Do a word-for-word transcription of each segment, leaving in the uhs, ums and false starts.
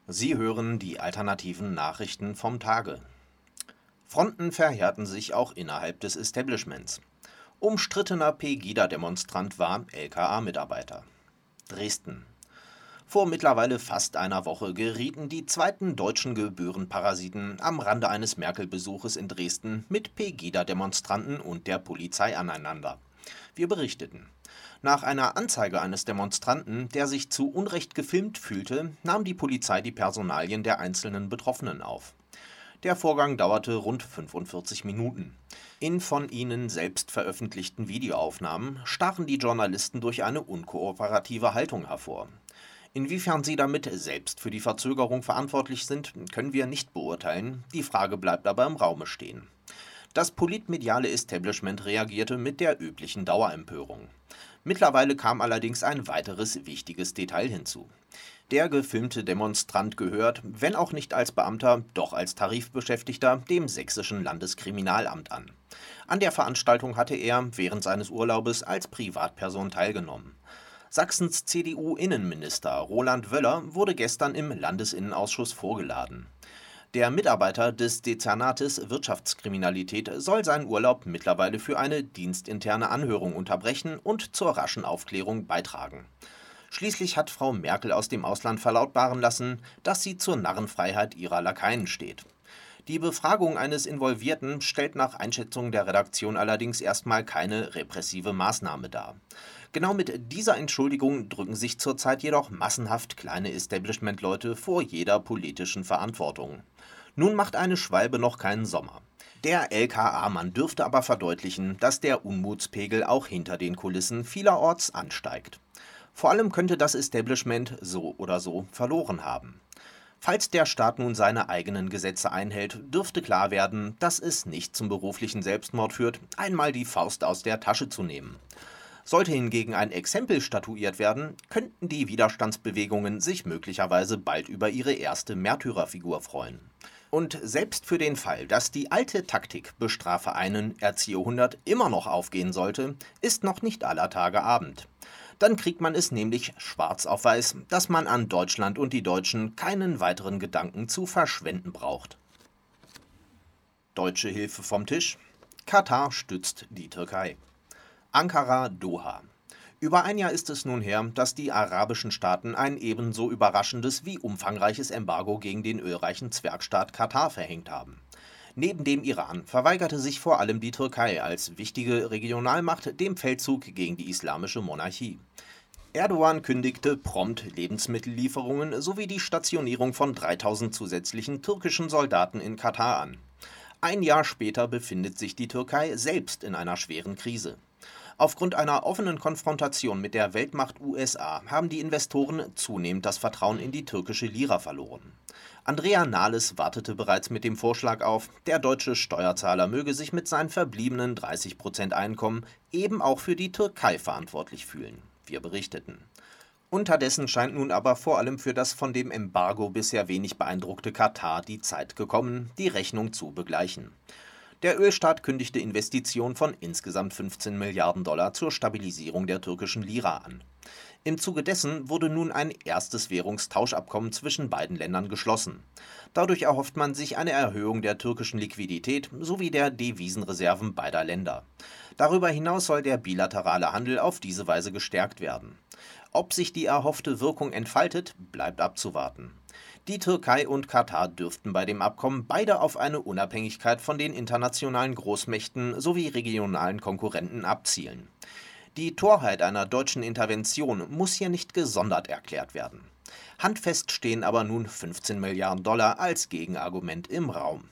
Sie hören die alternativen Nachrichten vom Tage. Fronten verhärten sich auch innerhalb des Establishments. Umstrittener Pegida-Demonstrant war L K A-Mitarbeiter. Dresden. Vor mittlerweile fast einer Woche gerieten die zweiten deutschen Gebührenparasiten am Rande eines Merkel-Besuches in Dresden mit Pegida-Demonstranten und der Polizei aneinander. Wir berichteten. Nach einer Anzeige eines Demonstranten, der sich zu Unrecht gefilmt fühlte, nahm die Polizei die Personalien der einzelnen Betroffenen auf. Der Vorgang dauerte rund fünfundvierzig Minuten. In von ihnen selbst veröffentlichten Videoaufnahmen stachen die Journalisten durch eine unkooperative Haltung hervor. Inwiefern sie damit selbst für die Verzögerung verantwortlich sind, können wir nicht beurteilen, die Frage bleibt aber im Raume stehen. Das politmediale Establishment reagierte mit der üblichen Dauerempörung. Mittlerweile kam allerdings ein weiteres wichtiges Detail hinzu. Der gefilmte Demonstrant gehört, wenn auch nicht als Beamter, doch als Tarifbeschäftigter, dem sächsischen Landeskriminalamt an. An der Veranstaltung hatte er während seines Urlaubes als Privatperson teilgenommen. Sachsens C D U-Innenminister Roland Wöller wurde gestern im Landesinnenausschuss vorgeladen. Der Mitarbeiter des Dezernates Wirtschaftskriminalität soll seinen Urlaub mittlerweile für eine dienstinterne Anhörung unterbrechen und zur raschen Aufklärung beitragen. Schließlich hat Frau Merkel aus dem Ausland verlautbaren lassen, dass sie zur Narrenfreiheit ihrer Lakaien steht. Die Befragung eines Involvierten stellt nach Einschätzung der Redaktion allerdings erstmal keine repressive Maßnahme dar. Genau mit dieser Entschuldigung drücken sich zurzeit jedoch massenhaft kleine Establishment-Leute vor jeder politischen Verantwortung. Nun macht eine Schwalbe noch keinen Sommer. Der L K A-Mann dürfte aber verdeutlichen, dass der Unmutspegel auch hinter den Kulissen vielerorts ansteigt. Vor allem könnte das Establishment so oder so verloren haben. Falls der Staat nun seine eigenen Gesetze einhält, dürfte klar werden, dass es nicht zum beruflichen Selbstmord führt, einmal die Faust aus der Tasche zu nehmen. Sollte hingegen ein Exempel statuiert werden, könnten die Widerstandsbewegungen sich möglicherweise bald über ihre erste Märtyrerfigur freuen. Und selbst für den Fall, dass die alte Taktik bestrafe einen, erziehe hundert immer noch aufgehen sollte, ist noch nicht aller Tage Abend. Dann kriegt man es nämlich schwarz auf weiß, dass man an Deutschland und die Deutschen keinen weiteren Gedanken zu verschwenden braucht. Deutsche Hilfe vom Tisch. Katar stützt die Türkei. Ankara, Doha. Über ein Jahr ist es nun her, dass die arabischen Staaten ein ebenso überraschendes wie umfangreiches Embargo gegen den ölreichen Zwergstaat Katar verhängt haben. Neben dem Iran verweigerte sich vor allem die Türkei als wichtige Regionalmacht dem Feldzug gegen die islamische Monarchie. Erdogan kündigte prompt Lebensmittellieferungen sowie die Stationierung von dreitausend zusätzlichen türkischen Soldaten in Katar an. Ein Jahr später befindet sich die Türkei selbst in einer schweren Krise. Aufgrund einer offenen Konfrontation mit der Weltmacht U S A haben die Investoren zunehmend das Vertrauen in die türkische Lira verloren. Andrea Nahles wartete bereits mit dem Vorschlag auf, der deutsche Steuerzahler möge sich mit seinen verbliebenen dreißig Prozent Einkommen eben auch für die Türkei verantwortlich fühlen. Wir berichteten. Unterdessen scheint nun aber vor allem für das von dem Embargo bisher wenig beeindruckte Katar die Zeit gekommen, die Rechnung zu begleichen. Der Ölstaat kündigte Investitionen von insgesamt fünfzehn Milliarden Dollar zur Stabilisierung der türkischen Lira an. Im Zuge dessen wurde nun ein erstes Währungstauschabkommen zwischen beiden Ländern geschlossen. Dadurch erhofft man sich eine Erhöhung der türkischen Liquidität sowie der Devisenreserven beider Länder. Darüber hinaus soll der bilaterale Handel auf diese Weise gestärkt werden. Ob sich die erhoffte Wirkung entfaltet, bleibt abzuwarten. Die Türkei und Katar dürften bei dem Abkommen beide auf eine Unabhängigkeit von den internationalen Großmächten sowie regionalen Konkurrenten abzielen. Die Torheit einer deutschen Intervention muss hier nicht gesondert erklärt werden. Handfest stehen aber nun fünfzehn Milliarden Dollar als Gegenargument im Raum.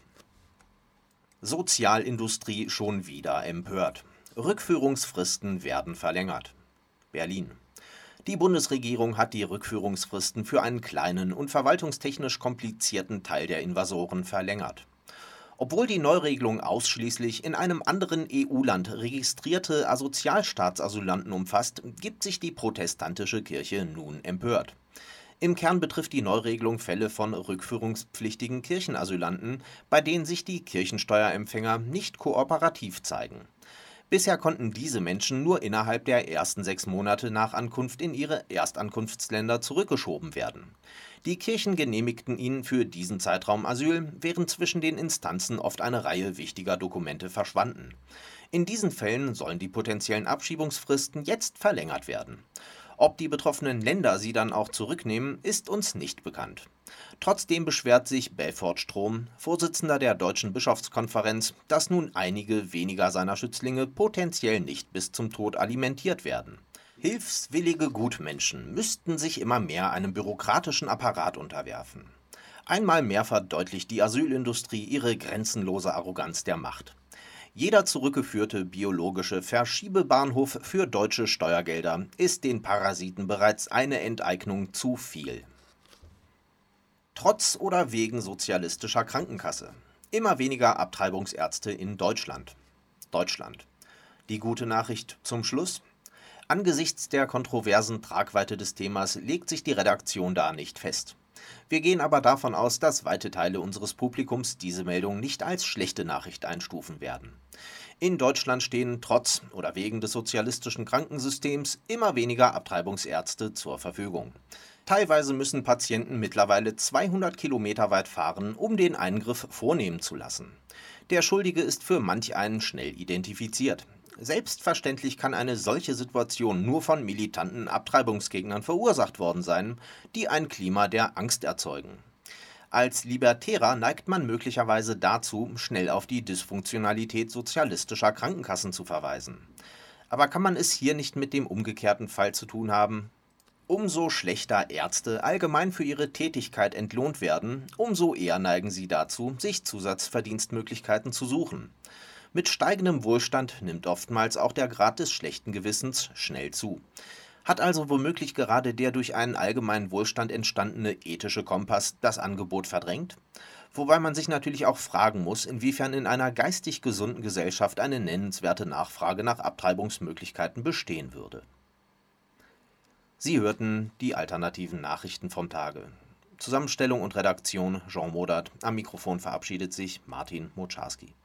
Sozialindustrie schon wieder empört. Rückführungsfristen werden verlängert. Berlin. Die Bundesregierung hat die Rückführungsfristen für einen kleinen und verwaltungstechnisch komplizierten Teil der Invasoren verlängert. Obwohl die Neuregelung ausschließlich in einem anderen E U-Land registrierte Asozialstaatsasylanten umfasst, gibt sich die protestantische Kirche nun empört. Im Kern betrifft die Neuregelung Fälle von rückführungspflichtigen Kirchenasylanten, bei denen sich die Kirchensteuerempfänger nicht kooperativ zeigen. Bisher konnten diese Menschen nur innerhalb der ersten sechs Monate nach Ankunft in ihre Erstankunftsländer zurückgeschoben werden. Die Kirchen genehmigten ihnen für diesen Zeitraum Asyl, während zwischen den Instanzen oft eine Reihe wichtiger Dokumente verschwanden. In diesen Fällen sollen die potenziellen Abschiebungsfristen jetzt verlängert werden. Ob die betroffenen Länder sie dann auch zurücknehmen, ist uns nicht bekannt. Trotzdem beschwert sich Belfort Strom, Vorsitzender der Deutschen Bischofskonferenz, dass nun einige weniger seiner Schützlinge potenziell nicht bis zum Tod alimentiert werden. Hilfswillige Gutmenschen müssten sich immer mehr einem bürokratischen Apparat unterwerfen. Einmal mehr verdeutlicht die Asylindustrie ihre grenzenlose Arroganz der Macht. Jeder zurückgeführte biologische Verschiebebahnhof für deutsche Steuergelder ist den Parasiten bereits eine Enteignung zu viel. Trotz oder wegen sozialistischer Krankenkasse. Immer weniger Abtreibungsärzte in Deutschland. Deutschland. Die gute Nachricht zum Schluss? Angesichts der kontroversen Tragweite des Themas legt sich die Redaktion da nicht fest. Wir gehen aber davon aus, dass weite Teile unseres Publikums diese Meldung nicht als schlechte Nachricht einstufen werden. In Deutschland stehen trotz oder wegen des sozialistischen Krankensystems immer weniger Abtreibungsärzte zur Verfügung. Teilweise müssen Patienten mittlerweile zweihundert Kilometer weit fahren, um den Eingriff vornehmen zu lassen. Der Schuldige ist für manch einen schnell identifiziert. Selbstverständlich kann eine solche Situation nur von militanten Abtreibungsgegnern verursacht worden sein, die ein Klima der Angst erzeugen. Als Libertärer neigt man möglicherweise dazu, schnell auf die Dysfunktionalität sozialistischer Krankenkassen zu verweisen. Aber kann man es hier nicht mit dem umgekehrten Fall zu tun haben? Umso schlechter Ärzte allgemein für ihre Tätigkeit entlohnt werden, umso eher neigen sie dazu, sich Zusatzverdienstmöglichkeiten zu suchen. Mit steigendem Wohlstand nimmt oftmals auch der Grad des schlechten Gewissens schnell zu. Hat also womöglich gerade der durch einen allgemeinen Wohlstand entstandene ethische Kompass das Angebot verdrängt? Wobei man sich natürlich auch fragen muss, inwiefern in einer geistig gesunden Gesellschaft eine nennenswerte Nachfrage nach Abtreibungsmöglichkeiten bestehen würde. Sie hörten die alternativen Nachrichten vom Tage. Zusammenstellung und Redaktion Jean Modert. Am Mikrofon verabschiedet sich Martin Moczarski.